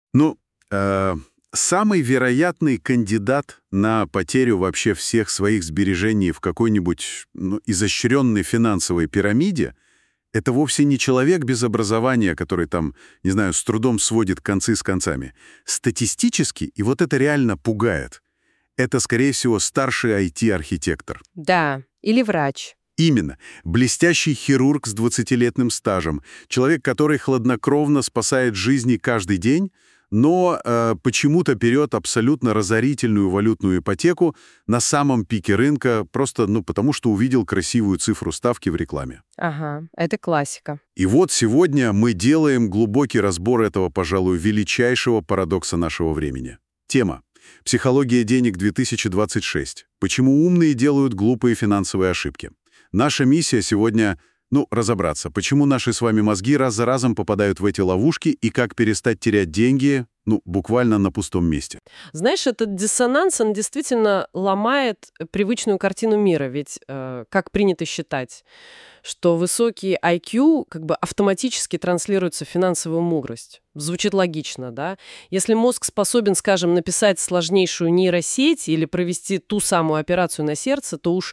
Ну, э, самый вероятный кандидат на потерю вообще всех своих сбережений в какой-нибудь изощренной финансовой пирамиде — это вовсе не человек без образования, который там, не знаю, с трудом сводит концы с концами. Статистически, и вот это реально пугает, это, скорее всего, старший IT-архитектор. Да, или врач. Именно. Блестящий хирург с 20-летним стажем. Человек, который хладнокровно спасает жизни каждый день, но почему-то берет абсолютно разорительную валютную ипотеку на самом пике рынка, просто потому что увидел красивую цифру ставки в рекламе. Ага, это классика. И вот сегодня мы делаем глубокий разбор этого, пожалуй, величайшего парадокса нашего времени. Тема: «Психология денег 2026. Почему умные делают глупые финансовые ошибки». Наша миссия сегодня разобраться, почему наши с вами мозги раз за разом попадают в эти ловушки и как перестать терять деньги, буквально на пустом месте. Знаешь, этот диссонанс, он действительно ломает привычную картину мира, ведь как принято считать, что высокий IQ как бы автоматически транслируется в финансовую мудрость. Звучит логично, да? Если мозг способен, скажем, написать сложнейшую нейросеть или провести ту самую операцию на сердце, то уж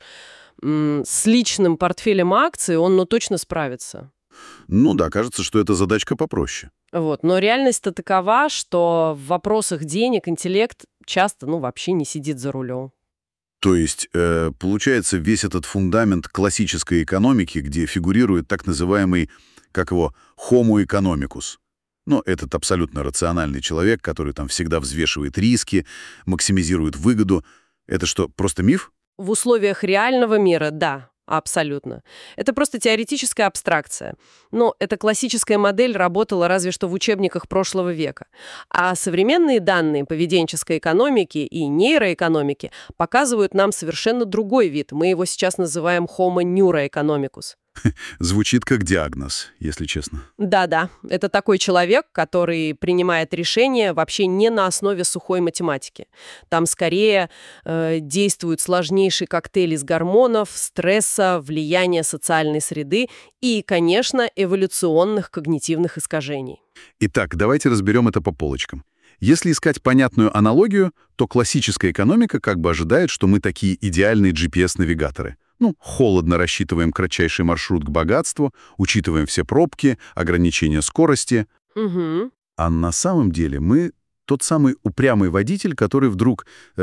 с личным портфелем акций он, точно справится. Ну да, кажется, что эта задачка попроще. Вот. Но реальность-то такова, что в вопросах денег интеллект часто, вообще не сидит за рулем. То есть, получается, весь этот фундамент классической экономики, где фигурирует так называемый, как его, homo economicus. Этот абсолютно рациональный человек, который там всегда взвешивает риски, максимизирует выгоду. Это что, просто миф? В условиях реального мира, да, абсолютно. Это просто теоретическая абстракция. Но эта классическая модель работала разве что в учебниках прошлого века. А современные данные поведенческой экономики и нейроэкономики показывают нам совершенно другой вид. Мы его сейчас называем Homo neuroeconomicus. Звучит как диагноз, если честно. Да-да, это такой человек, который принимает решения вообще не на основе сухой математики. Там скорее действует сложнейший коктейль из гормонов, стресса, влияния социальной среды и, конечно, эволюционных когнитивных искажений. Итак, давайте разберем это по полочкам. Если искать понятную аналогию, то классическая экономика как бы ожидает, что мы такие идеальные GPS-навигаторы. Холодно рассчитываем кратчайший маршрут к богатству, учитываем все пробки, ограничения скорости. Угу. А на самом деле мы тот самый упрямый водитель, который вдруг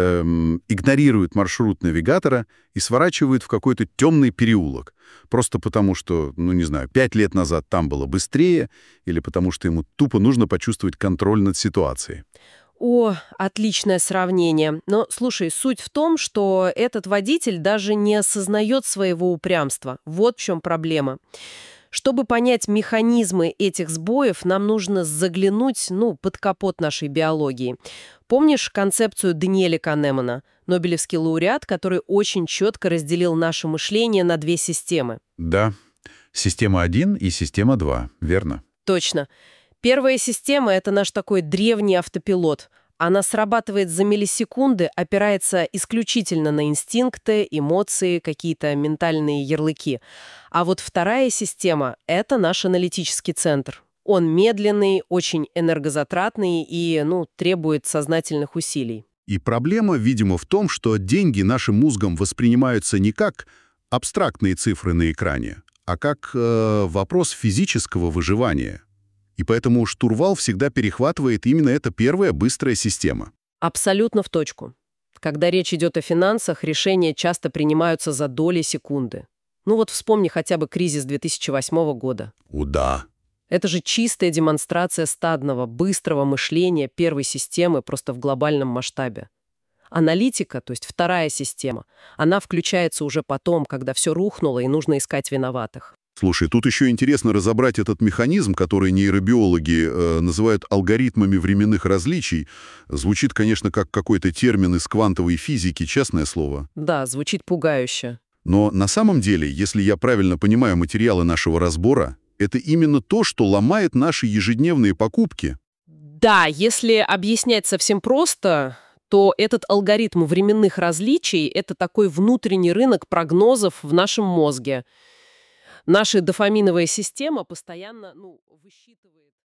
игнорирует маршрут навигатора и сворачивает в какой-то темный переулок. Просто потому что, 5 лет назад там было быстрее, или потому что ему тупо нужно почувствовать контроль над ситуацией. О, отличное сравнение. Но, слушай, суть в том, что этот водитель даже не осознает своего упрямства. Вот в чем проблема. Чтобы понять механизмы этих сбоев, нам нужно заглянуть, под капот нашей биологии. Помнишь концепцию Даниэля Канемана, нобелевский лауреат, который очень четко разделил наше мышление на две системы? Да, система 1 и система 2, верно? Точно. Первая система — это наш такой древний автопилот. Она срабатывает за миллисекунды, опирается исключительно на инстинкты, эмоции, какие-то ментальные ярлыки. А вот вторая система — это наш аналитический центр. Он медленный, очень энергозатратный и, требует сознательных усилий. И проблема, видимо, в том, что деньги нашим мозгом воспринимаются не как абстрактные цифры на экране, а как вопрос физического выживания. И поэтому штурвал всегда перехватывает именно эта первая быстрая система. Абсолютно в точку. Когда речь идет о финансах, решения часто принимаются за доли секунды. Вспомни хотя бы кризис 2008 года. О, да. Это же чистая демонстрация стадного, быстрого мышления первой системы просто в глобальном масштабе. Аналитика, то есть вторая система, она включается уже потом, когда все рухнуло и нужно искать виноватых. Слушай, тут еще интересно разобрать этот механизм, который нейробиологи называют алгоритмами временных различий. Звучит, конечно, как какой-то термин из квантовой физики, честное слово. Да, звучит пугающе. Но на самом деле, если я правильно понимаю материалы нашего разбора, это именно то, что ломает наши ежедневные покупки. Да, если объяснять совсем просто, то этот алгоритм временных различий — это такой внутренний рынок прогнозов в нашем мозге. Наша дофаминовая система постоянно, высчитывает...